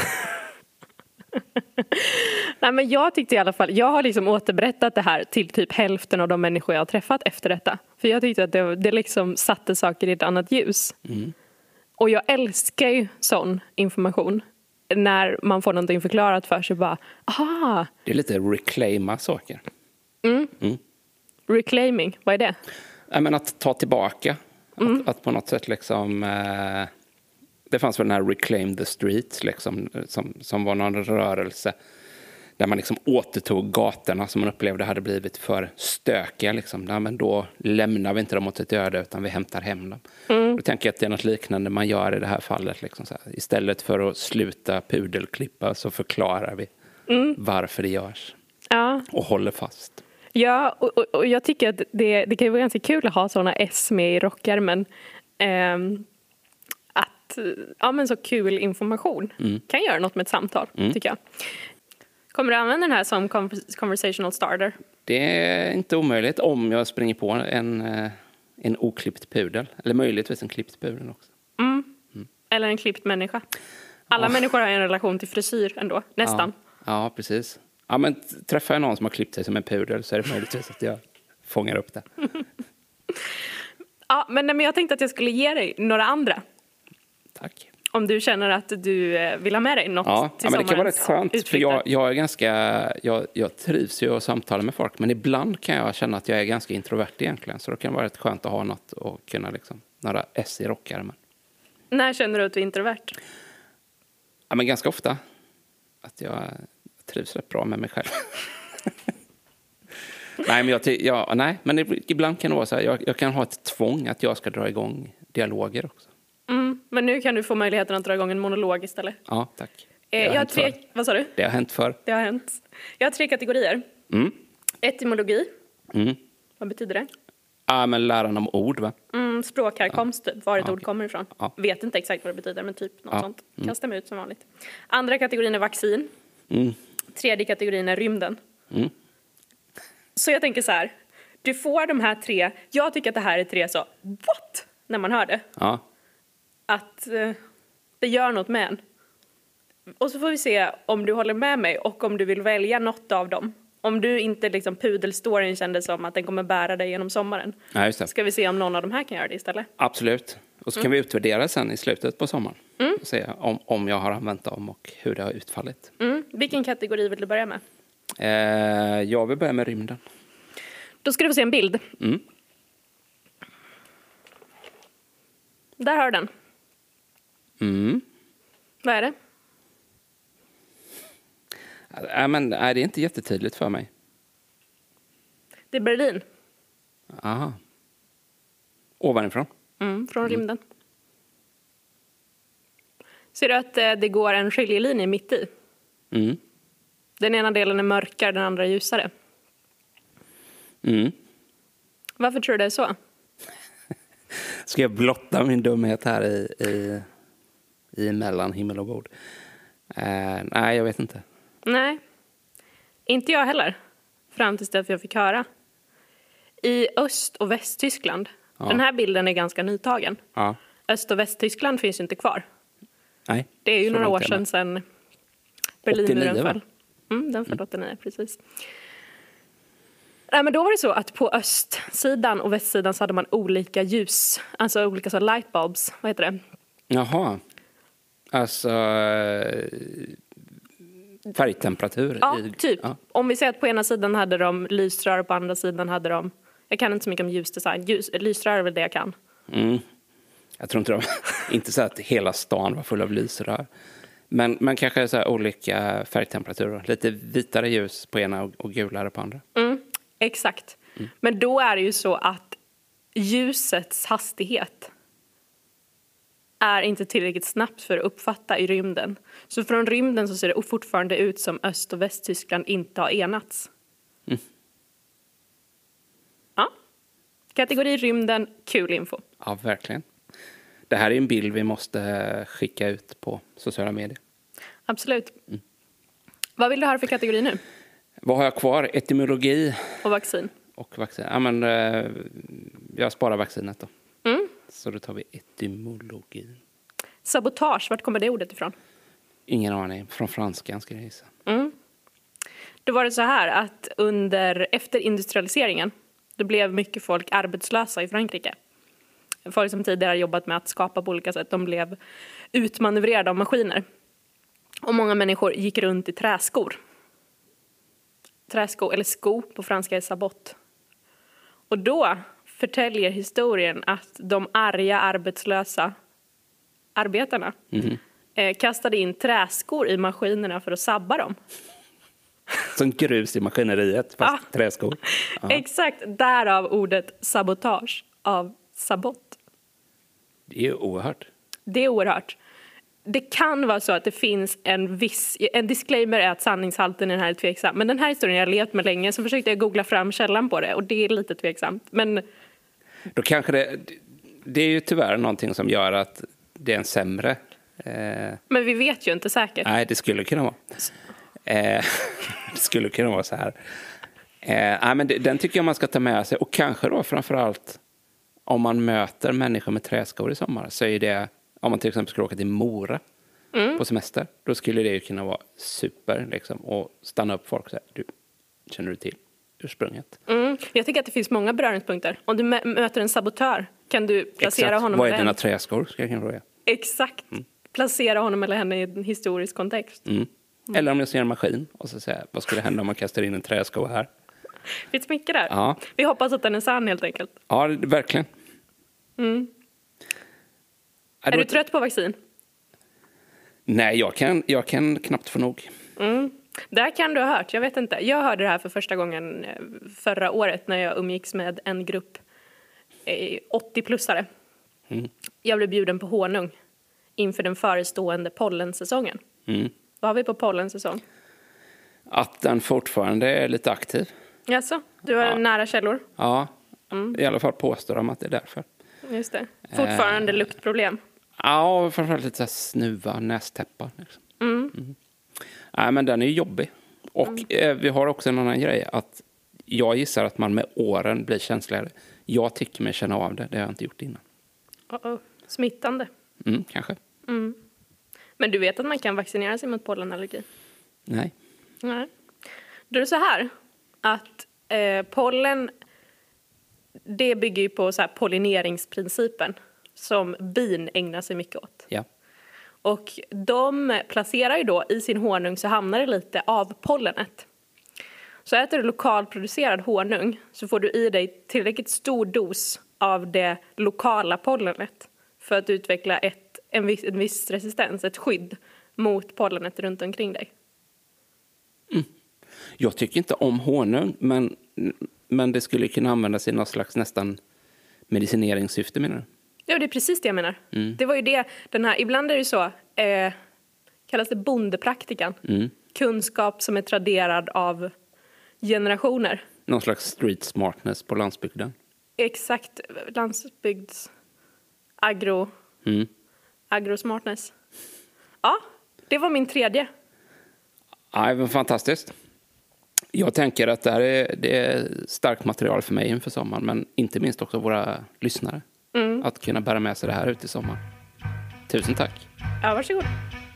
Nej, men jag tyckte i alla fall, jag har liksom återberättat det här till typ hälften av de människor jag har träffat efter detta. För jag tyckte att det liksom satte saker i ett annat ljus. Och jag älskar ju sån information. När man får någonting förklarat för sig bara, aha. Det är lite reclaima saker. Reclaiming, vad är det? Ja, men att ta tillbaka. Att på något sätt liksom... det fanns väl den här Reclaim the Streets liksom, som var någon rörelse där man liksom återtog gatorna som man upplevde hade blivit för stökiga. Liksom. Ja, men då lämnar vi inte dem åt ett öde utan vi hämtar hem dem. Då tänker jag att det är något liknande man gör i det här fallet. Liksom, så här. Istället för att sluta pudelklippa så förklarar vi varför det görs. Ja. Och håller fast. Ja, och jag tycker att det kan ju vara ganska kul att ha sådana S med i rockärmen. Ja, men så kul information kan göra något med ett samtal, tycker jag. Kommer du använda den här som conversational starter? Det är inte omöjligt om jag springer på en oklippt pudel. Eller möjligtvis en klippt pudel också. Eller en klippt människa. Alla människor har en relation till frisyr ändå, nästan. Ja, precis. Ja, men träffar jag någon som har klippt sig som en pudel så är det möjligtvis att jag fångar upp det. Ja, men jag tänkte att jag skulle ge dig några andra. Tack. Om du känner att du vill ha med dig något till men det kan vara rätt skönt. utflykter. För jag är ganska... Jag trivs ju att samtala med folk. Men ibland kan jag känna att jag är ganska introvert egentligen. Så det kan vara rätt skönt att ha något och kunna liksom... Några S i rockärmen. När känner du att du är introvert? Ja, men ganska ofta. Att jag trivs rätt bra med mig själv. Nej, men ibland kan det vara så här. Jag kan ha ett tvång att jag ska dra igång dialoger också. Men nu kan du få möjligheten att dra igång en monolog istället. Ja, tack. Jag har 3... Vad sa du? Det har hänt förr. Det har hänt. Jag har 3 kategorier. Etymologi. Vad betyder det? Ja, men läran om ord, va? Språkhärkomst, typ. Var ett ord kommer ifrån. Ja. Vet inte exakt vad det betyder, men typ något sånt. Kasta mig ut som vanligt. Andra kategorin är vaccin. 3:e kategorin är rymden. Så jag tänker så här. Du får de här 3. Jag tycker att det här är 3 så... What? När man hör det. Ja. Att det gör något med en. Och så får vi se om du håller med mig och om du vill välja något av dem. Om du inte liksom pudelstoryn kände som att den kommer bära dig genom sommaren. Ja, just det. Ska vi se om någon av de här kan göra det istället? Absolut. Och så kan vi utvärdera sen i slutet på sommaren. Och se om jag har använt dem och hur det har utfallit. Vilken kategori vill du börja med? Jag vill börja med rymden. Då ska du få se en bild. Där har du den. Vad är det? Det är inte jättetydligt för mig. Det är Berlin. Aha. Ovanifrån? Från rymden. Ser du att det går en skiljelinje mitt i? Den ena delen är mörkare, den andra är ljusare. Varför tror du det är så? Ska jag blotta min dumhet här i mellan himmel och jord? Nej, jag vet inte. Nej, inte jag heller. Fram tills att jag fick höra. I Öst- och Västtyskland. Den här bilden är ganska nytagen. Öst- och Västtyskland finns ju inte kvar. Nej. Det är ju några år långt sedan Berlinmuren 89, föll. Den föll 89, precis. Nej, men då var det så att på östsidan och västsidan så hade man olika ljus, alltså olika så lightbulbs, vad heter det? Jaha. Alltså färgtemperatur? Ja, typ. Ja. Om vi säger att på ena sidan hade de lysrör och på andra sidan hade de... Jag kan inte så mycket om ljusdesign. Lysrör är väl det jag kan. Jag tror inte inte så att hela stan var full av lysrör. Men kanske så här olika färgtemperaturer. Lite vitare ljus på ena och gulare på andra. Exakt. Men då är det ju så att ljusets hastighet är inte tillräckligt snabbt för att uppfatta i rymden. Så från rymden så ser det fortfarande ut som Öst- och Västtyskland inte har enats. Ja. Kategori rymden, kul info. Ja, verkligen. Det här är en bild vi måste skicka ut på sociala medier. Absolut. Vad vill du ha för kategori nu? Vad har jag kvar? Etymologi Och vaccin. och vaccin. Ja, men jag sparar vaccinet då. Så då tar vi etymologin. Sabotage, vart kommer det ordet ifrån? Ingen aning. Från franskan ska jag gissa. Då var det så här att efter industrialiseringen då blev mycket folk arbetslösa i Frankrike. Folk som tidigare jobbat med att skapa på olika sätt, de blev utmanövrerade av maskiner. Och många människor gick runt i träskor. Träsko, eller sko på franska är sabot. Och då förtäljer historien att de arga arbetslösa arbetarna kastade in träskor i maskinerna för att sabba dem. Som grus i maskineriet, fast träskor. Ja. Exakt, därav ordet sabotage av sabot. Det är ju oerhört. Det är oerhört. Det kan vara så att det finns en disclaimer är att sanningshalten i den här är tveksam. Men den här historien jag har levt med länge så försökte jag googla fram källan på det och det är lite tveksamt. Men då kanske det är ju tyvärr någonting som gör att det är en sämre... Men vi vet ju inte säkert. Nej, det skulle kunna vara. Det skulle kunna vara så här. Nej, men den tycker jag man ska ta med sig. Och kanske då framförallt om man möter människor med träskor i sommar så är det, om man till exempel skulle åka till Mora på semester, då skulle det ju kunna vara super liksom, och stanna upp folk så här. Känner du till ursprunget? Jag tycker att det finns många beröringspunkter. Om du möter en sabotör kan du placera Exakt. honom. Vad är dina träskor? Ska jag kunna fråga. Exakt. Placera honom eller henne i en historisk kontext. Eller om jag ser en maskin och så säger vad skulle hända om man kastar in en träsko här? Finns mycket där. Ja. Vi hoppas att den är sann helt enkelt. Ja, verkligen. Är du trött på vaccin? Nej, jag kan knappt få nog. Där kan du ha hört, jag vet inte. Jag hörde det här för första gången förra året när jag umgicks med en grupp 80-plussare. Jag blev bjuden på honung inför den förestående pollensäsongen. Vad har vi på pollensäsong? Att den fortfarande är lite aktiv. Jaså, du har nära källor? Ja, i alla fall påstår de att det är därför. Just det. Fortfarande luktproblem? Ja, framförallt lite så här snuva, nästäppa. Liksom. Nej, men den är ju jobbig. Och vi har också en annan grej. Att jag gissar att man med åren blir känsligare. Jag tycker mig känna av det. Det har jag inte gjort innan. Smittande? Kanske. Men du vet att man kan vaccinera sig mot pollenallergi? Nej. Nej. Då är det så här att pollen, det bygger ju på så här pollineringsprincipen som bin ägnar sig mycket åt. Ja. Och de placerar ju då i sin honung så hamnar det lite av pollenet. Så äter du lokalproducerad honung så får du i dig tillräckligt stor dos av det lokala pollenet för att utveckla en viss resistens, ett skydd mot pollenet runt omkring dig. Jag tycker inte om honung, men det skulle kunna användas i något slags nästan medicineringssyfte, menar du? Ja, det är precis det jag menar. Det var ju det, ibland är det så, kallas det bondepraktikan. Kunskap som är traderad av generationer. Någon slags street smartness på landsbygden. Exakt, landsbygds agrosmartness. Ja, det var min tredje. Ja, men fantastiskt. Jag tänker att det är starkt material för mig inför sommaren, men inte minst också våra lyssnare. Att kunna bära med sig det här ut i sommar. Tusen tack. Ja, varsågod.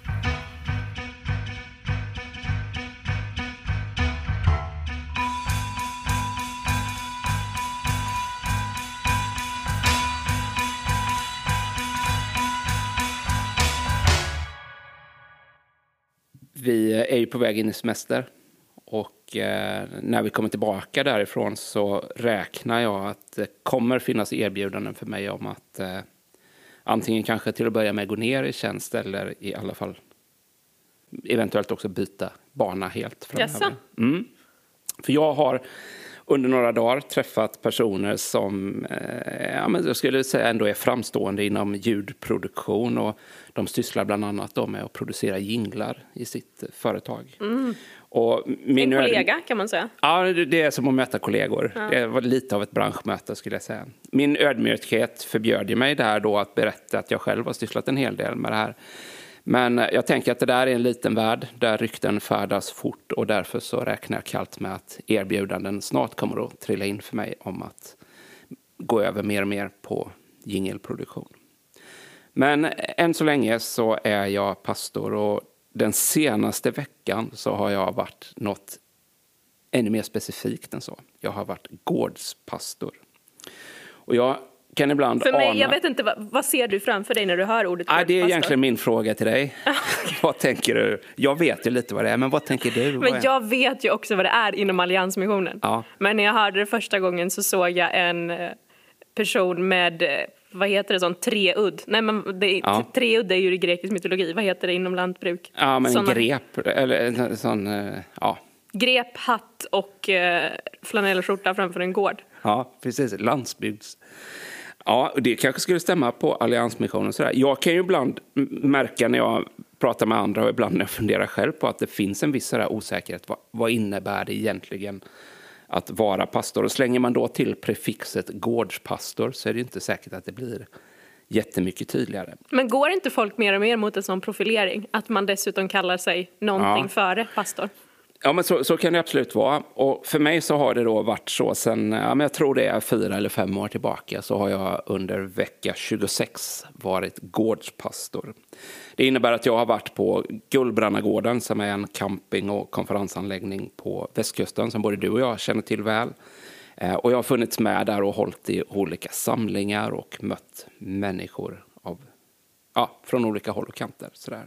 Vi är ju på väg in i semester och när vi kommer tillbaka därifrån så räknar jag att det kommer finnas erbjudanden för mig om att antingen kanske till att börja med gå ner i tjänst eller i alla fall eventuellt också byta bana helt framöver. För jag har under några dagar träffat personer som jag skulle säga ändå är framstående inom ljudproduktion, och de sysslar bland annat då med att producera jinglar i sitt företag. Och en kollega kan man säga. Ja, det är som att möta kollegor. Ja. Det var lite av ett branschmöte skulle jag säga. Min ödmjukhet förbjöd mig där då att berätta att jag själv har sysslat en hel del med det här. Men jag tänker att det där är en liten värld där rykten färdas fort, och därför så räknar jag kallt med att erbjudanden snart kommer att trilla in för mig om att gå över mer och mer på jingelproduktion. Men än så länge så är jag pastor, och den senaste veckan så har jag varit något ännu mer specifikt än så. Jag har varit gårdspastor. Och jag kan ibland för mig, jag vet inte, vad ser du framför dig när du hör ordet gårdspastor? Det är egentligen min fråga till dig. Vad tänker du? Jag vet ju lite vad det är, men vad tänker du? Men jag vet ju också vad det är inom Alliansmissionen. Ja. Men när jag hörde det första gången så såg jag en person med, vad heter det, sån treudd? Nej, men treudd är ju i grekisk mytologi. Vad heter det inom lantbruk? Ja, men grep, eller en sån, grep, hatt och flanellskjorta framför en gård. Ja, precis. Landsbygds. Ja, det kanske skulle stämma på Alliansmissionen. Sådär. Jag kan ju ibland märka när jag pratar med andra, och ibland när jag funderar själv på att det finns en viss sådär osäkerhet. Vad innebär det egentligen att vara pastor? Och slänger man då till prefixet gårdspastor så är det inte säkert att det blir jättemycket tydligare. Men går inte folk mer och mer mot en sån profilering? Att man dessutom kallar sig någonting före pastor? Ja, men så kan det absolut vara. Och för mig så har det då varit så sen, jag tror det är 4 eller 5 år tillbaka, så har jag under vecka 26 varit gårdspastor. Det innebär att jag har varit på Gullbrannagården, som är en camping- och konferensanläggning på västkusten som både du och jag känner till väl. Och jag har funnits med där och hållit i olika samlingar och mött människor från olika håll och kanter. Sådär.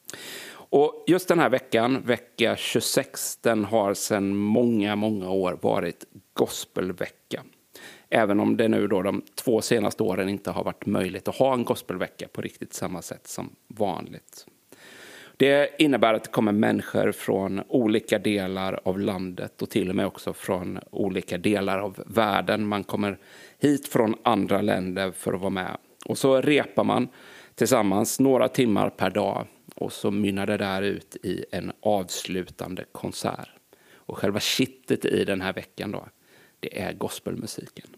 Och just den här veckan, vecka 26, den har sedan många, många år varit gospelvecka. Även om det nu då de 2 senaste åren inte har varit möjligt att ha en gospelvecka på riktigt samma sätt som vanligt. Det innebär att det kommer människor från olika delar av landet och till och med också från olika delar av världen. Man kommer hit från andra länder för att vara med. Och så repar man tillsammans några timmar per dag. Och så mynnar det där ut i en avslutande konsert. Och själva kittet i den här veckan då, det är gospelmusiken.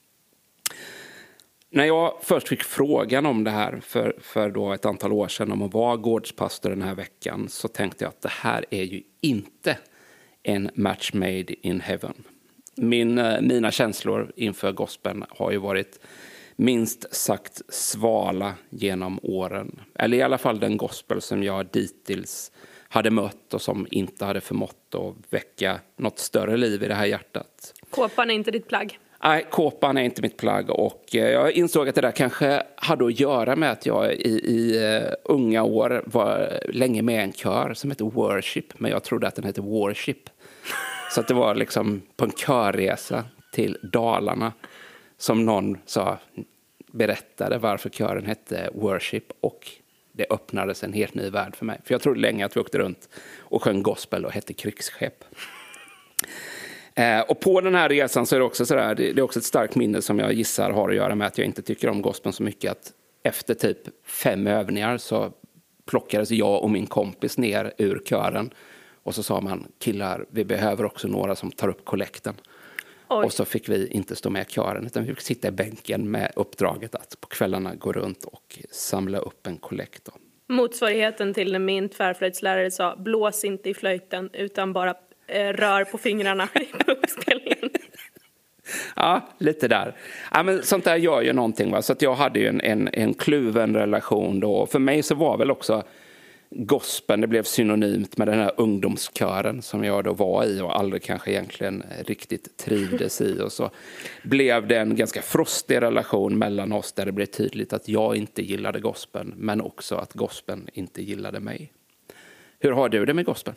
När jag först fick frågan om det här för då ett antal år sedan om att vara gårdspastor den här veckan, så tänkte jag att det här är ju inte en match made in heaven. Mina känslor inför gospeln har ju varit minst sagt svala genom åren. Eller i alla fall den gospel som jag dittills hade mött och som inte hade förmått att väcka något större liv i det här hjärtat. Kåpan är inte ditt plagg? Nej, kåpan är inte mitt plagg, och jag insåg att det där kanske hade att göra med att jag i unga år var länge med en kör som heter Worship, men jag trodde att den hette Worship. Så att det var liksom på en körresa till Dalarna som någon berättade varför kören hette Worship, och det öppnades en helt ny värld för mig. För jag trodde länge att vi åkte runt och sjöng gospel och hette krigsskepp. Och på den här resan så är det också sådär, det är också ett starkt minne som jag gissar har att göra med att jag inte tycker om gospeln så mycket, att efter typ 5 övningar så plockades jag och min kompis ner ur kören, och så sa man: killar, vi behöver också några som tar upp kollekten. Oj. Och så fick vi inte stå med kören, utan vi fick sitta i bänken med uppdraget att på kvällarna gå runt och samla upp en kollekt. Motsvarigheten till när min tvärflöjtslärare sa: blås inte i flöjten utan bara rör på fingrarna i uppspelningen. Ja, lite där. Ja, men sånt där gör ju någonting. Va? Så att jag hade ju en kluven relation då. För mig så var väl också gospeln, det blev synonymt med den här ungdomskören som jag då var i och aldrig kanske egentligen riktigt trivdes i. Och så blev det en ganska frostig relation mellan oss där det blev tydligt att jag inte gillade gospeln, men också att gospeln inte gillade mig. Hur har du det med gospeln?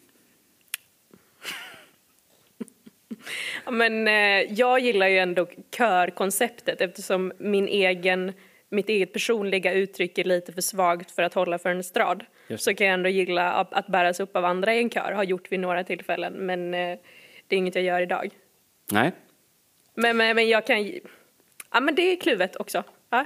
Ja, men jag gillar ju ändå körkonceptet eftersom mitt eget personliga uttryck är lite för svagt för att hålla för en estrad. Så kan jag ändå gilla att bäras upp av andra i en kör. Har gjort vid några tillfällen, men det är inget jag gör idag. Nej. Men jag kan... Ja, men det är kluvet också.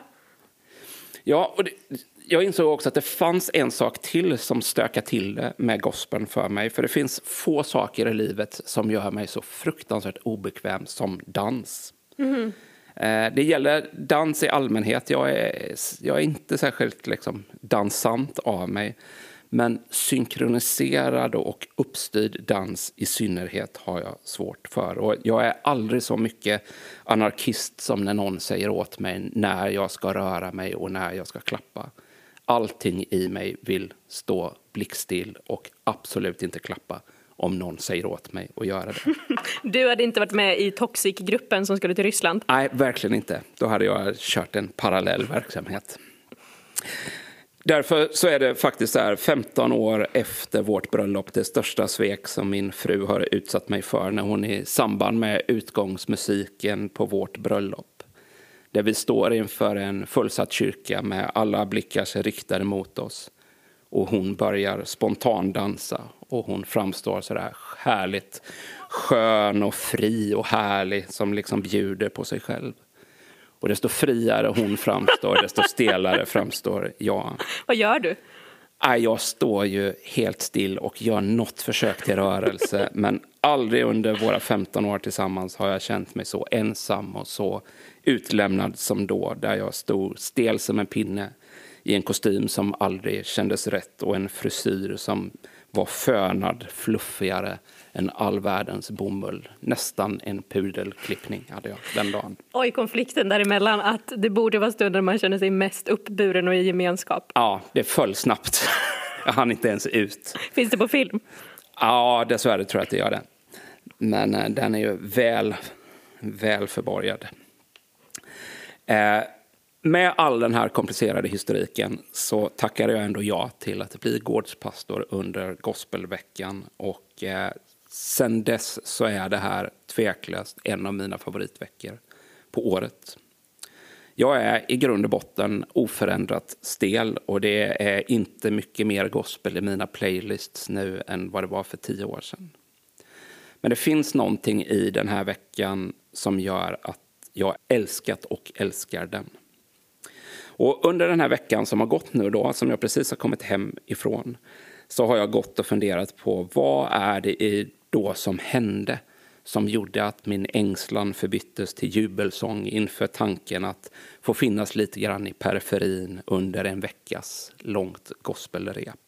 Ja, och jag insåg också att det fanns en sak till som stökade till det med gospeln för mig. För det finns få saker i livet som gör mig så fruktansvärt obekväm som dans. Mm. Det gäller dans i allmänhet. Jag är inte särskilt liksom dansant av mig. Men synkroniserad och uppstyrd dans i synnerhet har jag svårt för. Och jag är aldrig så mycket anarkist som när någon säger åt mig när jag ska röra mig och när jag ska klappa. Allting i mig vill stå blickstill och absolut inte klappa om någon säger åt mig att göra det. Du hade inte varit med i Toxic-gruppen som skulle till Ryssland? Nej, verkligen inte. Då hade jag kört en parallell verksamhet. Därför så är det faktiskt så här 15 år efter vårt bröllop det största svek som min fru har utsatt mig för när hon i samband med utgångsmusiken på vårt bröllop. Där vi står inför en fullsatt kyrka med alla blickar riktade mot oss. Och hon börjar spontandansa och hon framstår så där härligt skön och fri och härlig som liksom bjuder på sig själv. Och desto friare hon framstår, desto stelare framstår jag. Vad gör du? Jag står ju helt still och gör något försök till rörelse. Men aldrig under våra 15 år tillsammans har jag känt mig så ensam och så utlämnad som då. Där jag stod stel som en pinne i en kostym som aldrig kändes rätt och en frisyr som var fönad, fluffigare än all världens bomull. Nästan en pudelklippning hade jag den dagen. Oj, konflikten däremellan att det borde vara stunden man känner sig mest uppburen och i gemenskap. Ja, det föll snabbt. Jag hann inte ens ut. Finns det på film? Ja, dessvärre tror jag att det gör det. Men den är ju väl förborgad. Med all den här komplicerade historiken så tackar jag ändå ja till att bli gårdspastor under gospelveckan. Och sen dess så är det här tveklöst en av mina favoritveckor på året. Jag är i grund och botten oförändrat stel och det är inte mycket mer gospel i mina playlists nu än vad det var för 10 år sedan. Men det finns någonting i den här veckan som gör att jag älskat och älskar den. Och under den här veckan som har gått nu då, som jag precis har kommit hem ifrån, så har jag gått och funderat på vad är det då som hände som gjorde att min ängslan förbyttes till jubelsång inför tanken att få finnas lite grann i periferin under en veckas långt gospelrep.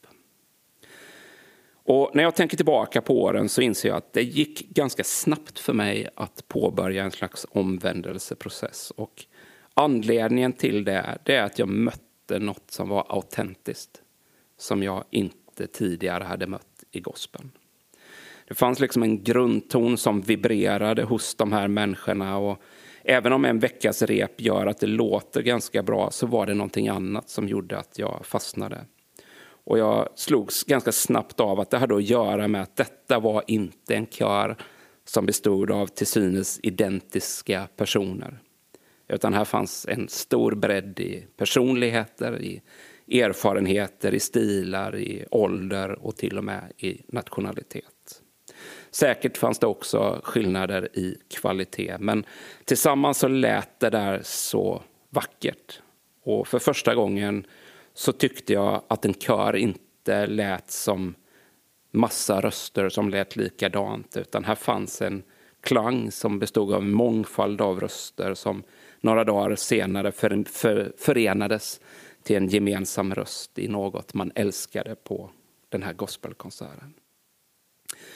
Och när jag tänker tillbaka på åren så inser jag att det gick ganska snabbt för mig att påbörja en slags omvändelseprocess. Och anledningen till det är att jag mötte något som var autentiskt. Som jag inte tidigare hade mött i gospeln. Det fanns liksom en grundton som vibrerade hos de här människorna. Och även om en veckas rep gör att det låter ganska bra så var det någonting annat som gjorde att jag fastnade. Och jag slogs ganska snabbt av att det hade att göra med att detta var inte en kör som bestod av till synes identiska personer. Utan här fanns en stor bredd i personligheter, i erfarenheter, i stilar, i ålder och till och med i nationalitet. Säkert fanns det också skillnader i kvalitet, men tillsammans så lät det där så vackert. Och för första gången så tyckte jag att en kör inte lät som massa röster som lät likadant, utan här fanns en klang som bestod av en mångfald av röster som några dagar senare förenades till en gemensam röst i något man älskade på den här gospelkonserten.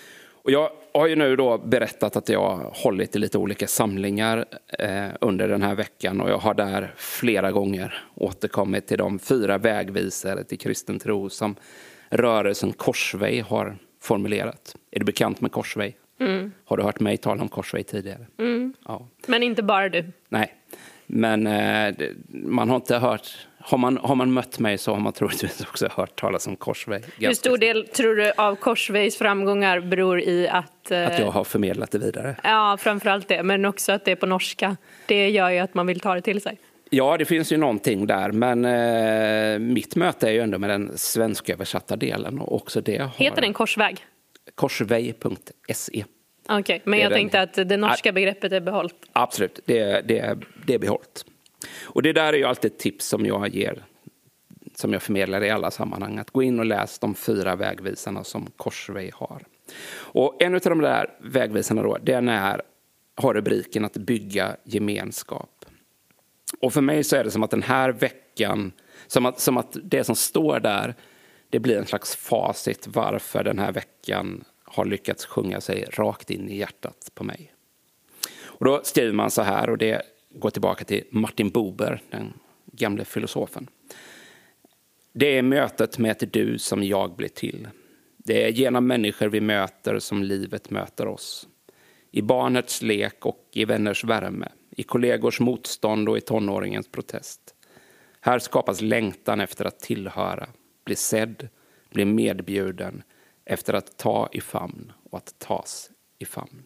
Och jag har ju nu då berättat att jag har hållit i lite olika samlingar under den här veckan. Och jag har där flera gånger återkommit till de 4 vägvisare till kristen tro som rörelsen Korsväg har formulerat. Är du bekant med Korsväg? Mm. Har du hört mig tala om Korsväg tidigare? Mm. Ja. Men inte bara du. Nej, men man har inte hört... Har man mött mig så har man troligtvis också hört talas om Korsväg. Hur stor del tror du av Korsvägs framgångar beror i att... Att jag har förmedlat det vidare? Ja, framförallt det. Men också att det är på norska. Det gör ju att man vill ta det till sig. Ja, det finns ju någonting där. Men mitt möte är ju ändå med den svensköversatta delen. Och också det har... Heter den Korsväg? Korsväg.se. Okej, men jag tänkte att det norska begreppet är behållt. Absolut, det är behållt. Och det där är ju alltid ett tips som jag ger, som jag förmedlar i alla sammanhang. Att gå in och läsa de 4 vägvisarna som Korsväg har. Och en av de där vägvisarna då, den har rubriken att bygga gemenskap. Och för mig så är det som att den här veckan, som att det som står där, det blir en slags facit varför den här veckan har lyckats sjunga sig rakt in i hjärtat på mig. Och då skriver man så här, och det går tillbaka till Martin Buber, den gamle filosofen. Det är mötet med ett du som jag blir till. Det är genom människor vi möter som livet möter oss. I barnets lek och i vänners värme. I kollegors motstånd och i tonåringens protest. Här skapas längtan efter att tillhöra. Bli sedd, bli medbjuden. Efter att ta i famn och att tas i famn.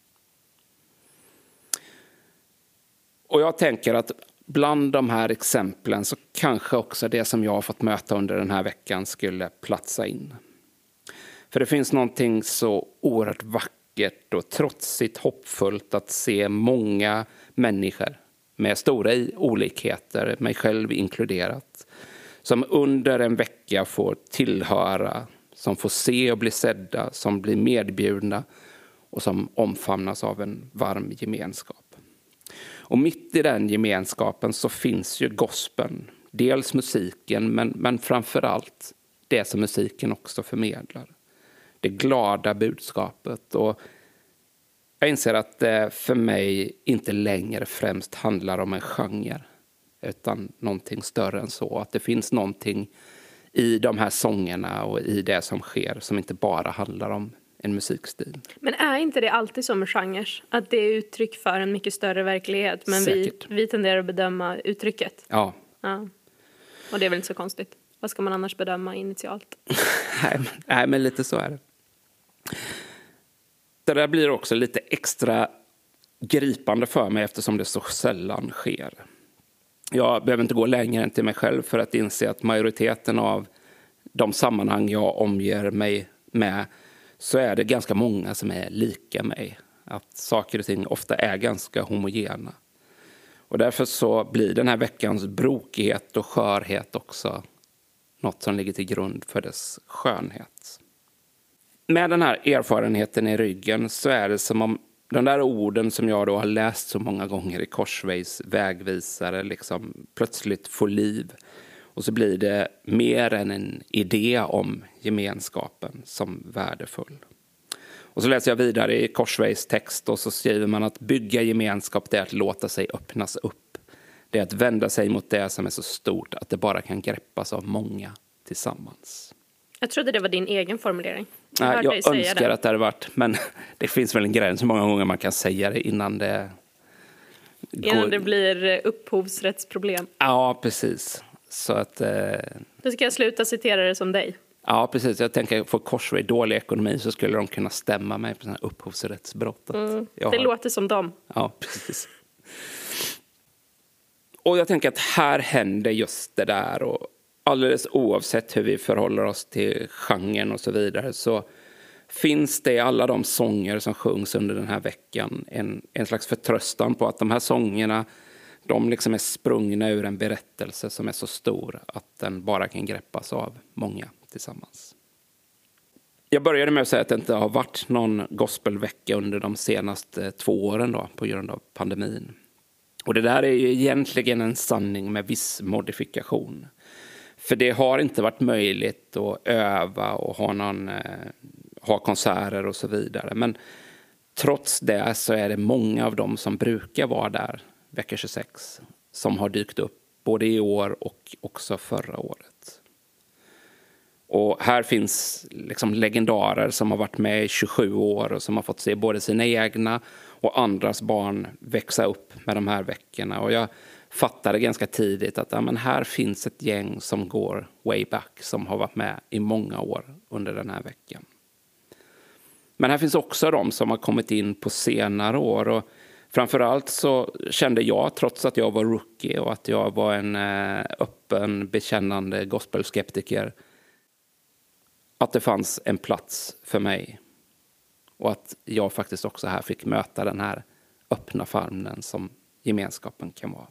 Och jag tänker att bland de här exemplen så kanske också det som jag har fått möta under den här veckan skulle platsa in. För det finns någonting så oerhört vackert och trotsigt hoppfullt att se många människor med stora olikheter, mig själv inkluderat, som under en vecka får tillhöra, som får se och bli sedda, som blir medbjudna och som omfamnas av en varm gemenskap. Och mitt i den gemenskapen så finns ju gospeln, dels musiken men framförallt det som musiken också förmedlar. Det glada budskapet, och jag inser att det för mig inte längre främst handlar om en genre utan någonting större än så. Att det finns någonting i de här sångerna och i det som sker som inte bara handlar om en musikstil. Men är inte det alltid som med genrer? Att det är uttryck för en mycket större verklighet, men vi tenderar att bedöma uttrycket. Ja. Och det är väl inte så konstigt. Vad ska man annars bedöma initialt? Nej, men lite så är det. Det där blir också lite extra gripande för mig eftersom det så sällan sker. Jag behöver inte gå längre än till mig själv för att inse att majoriteten av de sammanhang jag omger mig med, så är det ganska många som är lika mig. Att saker och ting ofta är ganska homogena. Och därför så blir den här veckans brokighet och skörhet också något som ligger till grund för dess skönhet. Med den här erfarenheten i ryggen så är det som om de där orden som jag då har läst så många gånger i Korsvägs vägvisare liksom plötsligt får liv. Och så blir det mer än en idé om gemenskapen som värdefull. Och så läser jag vidare i Korsvägs text och så skriver man att bygga gemenskap, det är att låta sig öppnas upp. Det är att vända sig mot det som är så stort att det bara kan greppas av många tillsammans. Jag trodde det var din egen formulering. Jag önskar att det hade varit, men det finns väl en gräns hur många gånger man kan säga det innan det det blir upphovsrättsproblem. Ja, precis. Så att... Då ska jag sluta citera det som dig. Ja, precis. Jag tänker för Korsväg dålig ekonomi så skulle de kunna stämma mig på sådana här upphovsrättsbrott. Det låter som dem. Ja, precis. Och jag tänker att här händer just det där, och alldeles oavsett hur vi förhåller oss till genren och så vidare så finns det i alla de sånger som sjungs under den här veckan en slags förtröstan på att de här sångerna, de liksom är sprungna ur en berättelse som är så stor att den bara kan greppas av många tillsammans. Jag började med att säga att det inte har varit någon gospelvecka under de senaste 2 åren då, på grund av pandemin. Och det där är ju egentligen en sanning med viss modifikation. För det har inte varit möjligt att öva och ha konserter och så vidare. Men trots det så är det många av dem som brukar vara där vecka 26 som har dykt upp både i år och också förra året. Och här finns liksom legendarer som har varit med i 27 år och som har fått se både sina egna och andras barn växa upp med de här veckorna. Och jag fattade ganska tidigt att men här finns ett gäng som går way back, som har varit med i många år under den här veckan. Men här finns också de som har kommit in på senare år, och framförallt så kände jag, trots att jag var rookie och att jag var en öppen, bekännande gospelskeptiker, att det fanns en plats för mig. Och att jag faktiskt också här fick möta den här öppna famnen som gemenskapen kan vara.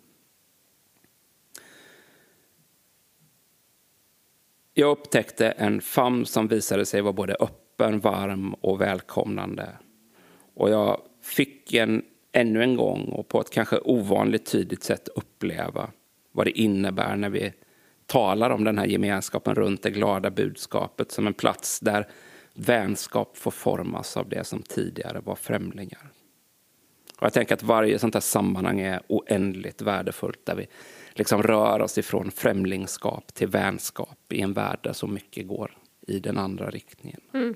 Jag upptäckte en famn som visade sig vara både öppen, varm och välkomnande. Och jag fick ännu en gång och på ett kanske ovanligt tydligt sätt uppleva vad det innebär när vi talar om den här gemenskapen runt det glada budskapet som en plats där vänskap får formas av det som tidigare var främlingar. Och jag tänker att varje sånt här sammanhang är oändligt värdefullt, där vi liksom rör oss ifrån främlingskap till vänskap i en värld där så mycket går i den andra riktningen. Mm.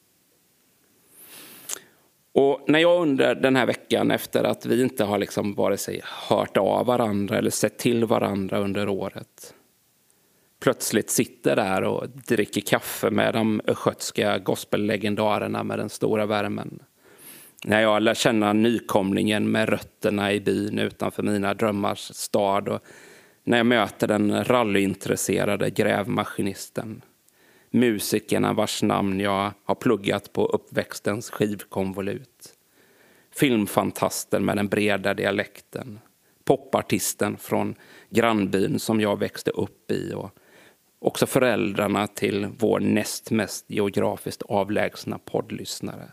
Och när jag under den här veckan, efter att vi inte har liksom vare sig hört av varandra eller sett till varandra under året, plötsligt sitter där och dricker kaffe med de östgötska gospellegendarerna med den stora värmen. När jag lär känna nykomlingen med rötterna i byn utanför mina drömmars stad, och när jag möter den rallyintresserade grävmaskinisten, musikerna vars namn jag har pluggat på uppväxtens skivkonvolut, filmfantasten med den breda dialekten, popartisten från grannbyn som jag växte upp i, och också föräldrarna till vår näst mest geografiskt avlägsna poddlyssnare.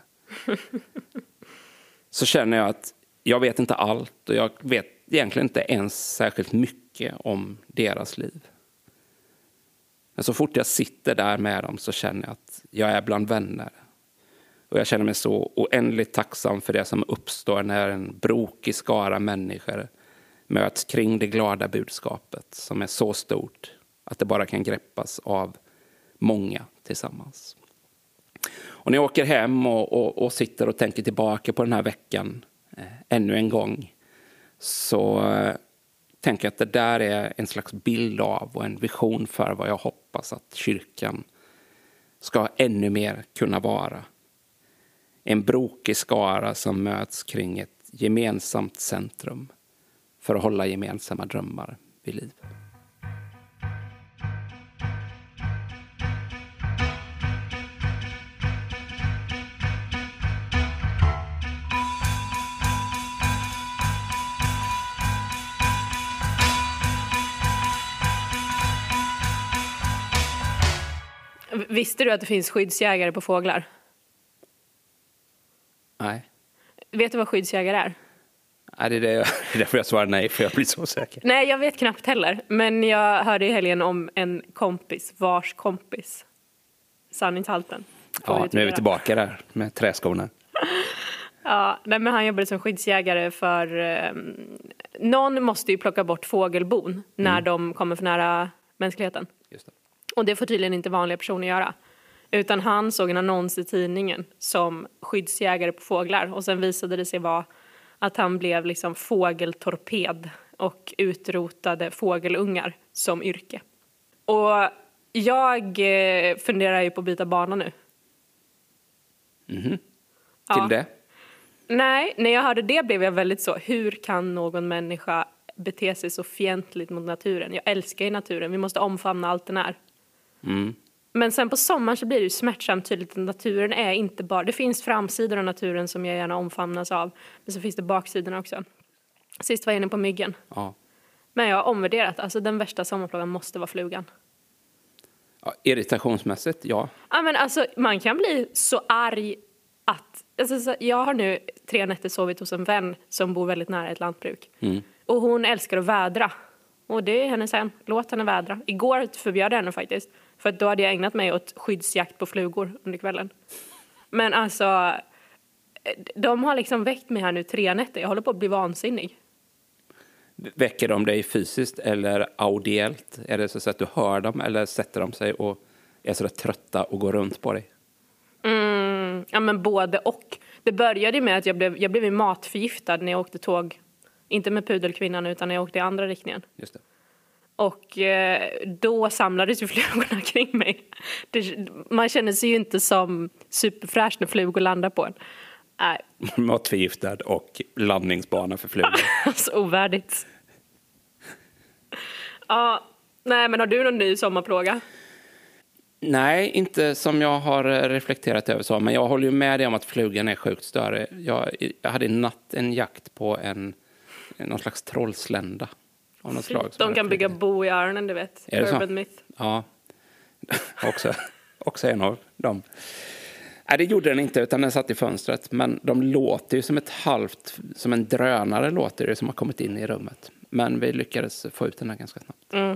Så känner jag att jag vet inte allt, och jag vet egentligen inte ens särskilt mycket om deras liv. Men så fort jag sitter där med dem så känner jag att jag är bland vänner. Och jag känner mig så oändligt tacksam för det som uppstår när en brokig skara människor möts kring det glada budskapet som är så stort att det bara kan greppas av många tillsammans. Och när jag åker hem och sitter och tänker tillbaka på den här veckan ännu en gång, så tänker jag att det där är en slags bild av och en vision för vad jag hoppas att kyrkan ska ännu mer kunna vara. En brokig skara som möts kring ett gemensamt centrum för att hålla gemensamma drömmar vid liv. Visste du att det finns skyddsjägare på fåglar? Nej. Vet du vad skyddsjägare är? Nej, det är därför jag svarar nej, för jag blir så säker. Nej, jag vet knappt heller. Men jag hörde i helgen om en kompis, vars kompis. Sanningshalten. Ja, nu är vi tillbaka där med träskorna. Ja, men han jobbade som skyddsjägare för... någon måste ju plocka bort fågelbon när de kommer för nära mänskligheten. Just det. Och det får tydligen inte vanliga personer göra. Utan han såg en annons i tidningen som skyddsjägare på fåglar. Och sen visade det sig vara att han blev liksom fågeltorped och utrotade fågelungar som yrke. Och jag funderar ju på att byta bana nu. Mm-hmm. Till det? Nej, när jag hörde det blev jag väldigt så. Hur kan någon människa bete sig så fientligt mot naturen? Jag älskar ju naturen. Vi måste omfamna allt den är. Mm. Men sen på sommaren så blir det ju smärtsamt tydligt att naturen är inte bara... Det finns framsidor av naturen som jag gärna omfamnas av. Men så finns det baksidorna också. Sist var jag inne på myggen. Ja. Men jag har omvärderat. Alltså den värsta sommarplågan måste vara flugan. Ja, irritationsmässigt, ja. Ja, men alltså man kan bli så arg att... Alltså, jag har nu 3 nätter sovit hos en vän som bor väldigt nära ett lantbruk. Mm. Och hon älskar att vädra. Och det är henne sen. Låt henne vädra. Igår förbjöd jag henne faktiskt. För då hade jag ägnat mig åt skyddsjakt på flugor under kvällen. Men alltså, de har liksom väckt mig här nu 3 nätter. Jag håller på att bli vansinnig. Väcker de dig fysiskt eller audiellt? Är det så att du hör dem eller sätter de sig och är så där trötta och går runt på dig? Ja, men både och. Det började med att jag blev matförgiftad när jag åkte tåg. Inte med pudelkvinnan utan när jag åkte i andra riktningen. Just det. Och då samlades ju flugorna kring mig. Man känner sig ju inte som superfräsch när flugor landar på en. Matförgiftad och landningsbana för flugor. Alltså ovärdigt. Ja, nej, men har du någon ny sommarplåga? Nej, inte som jag har reflekterat över så. Men jag håller ju med dig om att flugan är sjukt större. Jag hade i natt en jakt på någon slags trollslända. Av något slag. De kan bygga bo i öronen, du vet. Är det så? Urban myth. Ja, också en av dem. Nej, det gjorde den inte utan den satt i fönstret. Men de låter ju som en drönare låter det som har kommit in i rummet. Men vi lyckades få ut den här ganska snabbt. Mm.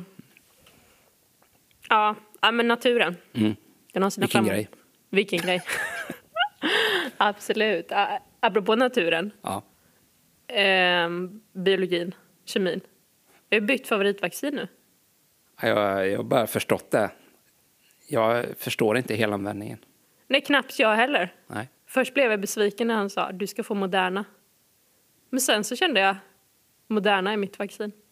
Ja, men naturen. Den har sina Vilken grej. Absolut. Apropå naturen. Ja. Biologin, kemin. Jag har bytt favoritvaccin nu. Jag har bara förstått det. Jag förstår inte hela användningen. Nej, knappt jag heller. Nej. Först blev jag besviken när han sa du ska få Moderna. Men sen så kände jag Moderna är mitt vaccin.